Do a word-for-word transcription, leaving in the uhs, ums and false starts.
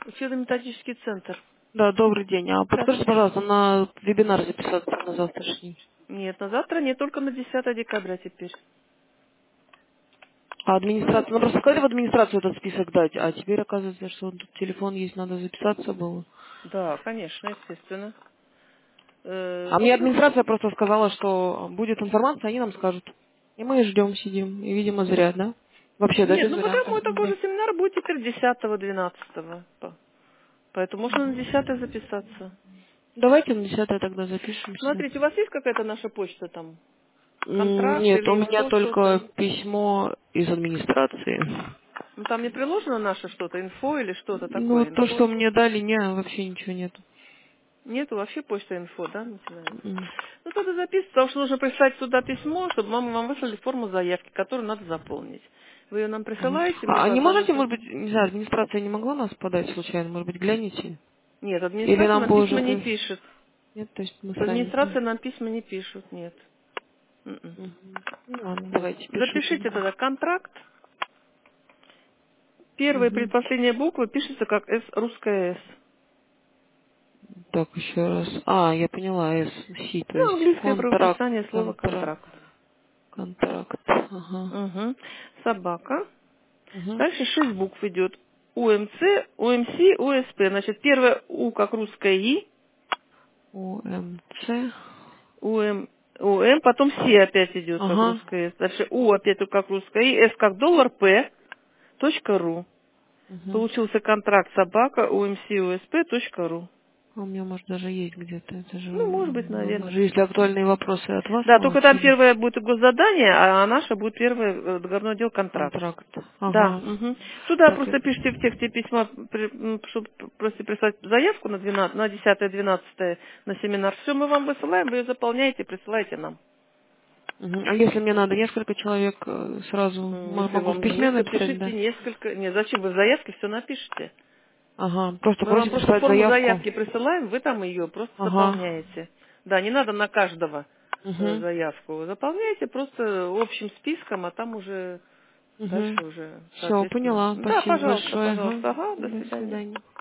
Учебно-методический центр. Да, добрый день. А Да. подскажите, пожалуйста, на вебинар записаться на завтрашний. Нет, на завтра не только на десятое декабря теперь. А администрация, ну просто сказали в администрацию этот список дать, а теперь оказывается, что тут телефон есть, надо записаться было. Да, конечно, естественно. А Э, мне ну, администрация просто сказала, что будет информация, они нам скажут. И мы ждем, сидим. И, видимо, зря, да? Вообще, да, нет, без ну вариантов потому такой нигде. же семинар будет теперь десятого-двенадцатого. Поэтому можно на десятое записаться. Давайте на десятое тогда запишемся. Смотрите, у вас есть какая-то наша почта там? М, Контракт Нет, у или меня инфо что-то? только письмо из администрации. Ну там не приложено наше что-то, инфо или что-то Ну, такое, то, инфо? что мне дали, не, вообще ничего нет. Нету вообще почта инфо, да, начинается? М. Ну, надо записывать, потому что нужно прислать сюда письмо, чтобы вам, вам выслали форму заявки, которую надо заполнить. Вы ее нам Мгм. присылаете, мы А не вас даже... можете, за- может быть, не знаю, администрация не могла нас подать случайно, может быть, гляните? Нет, Или администрация нам нам письма будет... не э, пишет. Нет, то есть мы сами... Администрация нам письма не пишут, нет. М-м. Мгм. Ну ладно, давайте, пишите. Запишите тогда контракт. Первая и Мгм. предпоследняя буква пишется как С, русская С. Так, еще раз. А, я поняла, эс си, то Ну, есть английское контракт, правописание слова контракт, контракт. контракт. Ага. Угу. Собака. Угу. Дальше шесть букв идет. УМЦ, УМС, УСП. Значит, первое У как русское И, ОМЦ. УМ, УМ, потом С опять идет как Ага. русское С. Дальше У опять как русское И, С как доллар, П, точка ру. Угу. Получился контракт собака УМС, УСП, точка ру. А у меня, может, даже есть где-то. Это же, Ну, может быть, ну, наверное, даже если где-то. актуальные вопросы от вас Да, только могут там прийти. первое будет госзадание, а наша будет первое э, договорной отдел контракт. Контракт. Да, Ага. мгм. Туда Так, я... просто пишите в тексте письма, чтобы просто прислать заявку на, двенадцатое, на десятое-двенадцатое на семинар. Все мы вам высылаем, вы ее заполняете, присылаете нам. Мгм. А если мне надо несколько человек, э, сразу М, м- Если могу в вам письме несколько, написать, пишите да? несколько. Нет, зачем вы в заявке все напишите? Ага. Просто Мы вам просите просто прислать форму заявку. заявки присылаем, вы там ее просто Ага. заполняете. Да, не надо на каждого э, Угу. заявку. Вы заполняете просто общим списком, а там уже Угу. дальше уже, Все, соответственно. поняла. Да, Спасибо пожалуйста, большое. Ага. пожалуйста. Ага, до До свидания. свидания.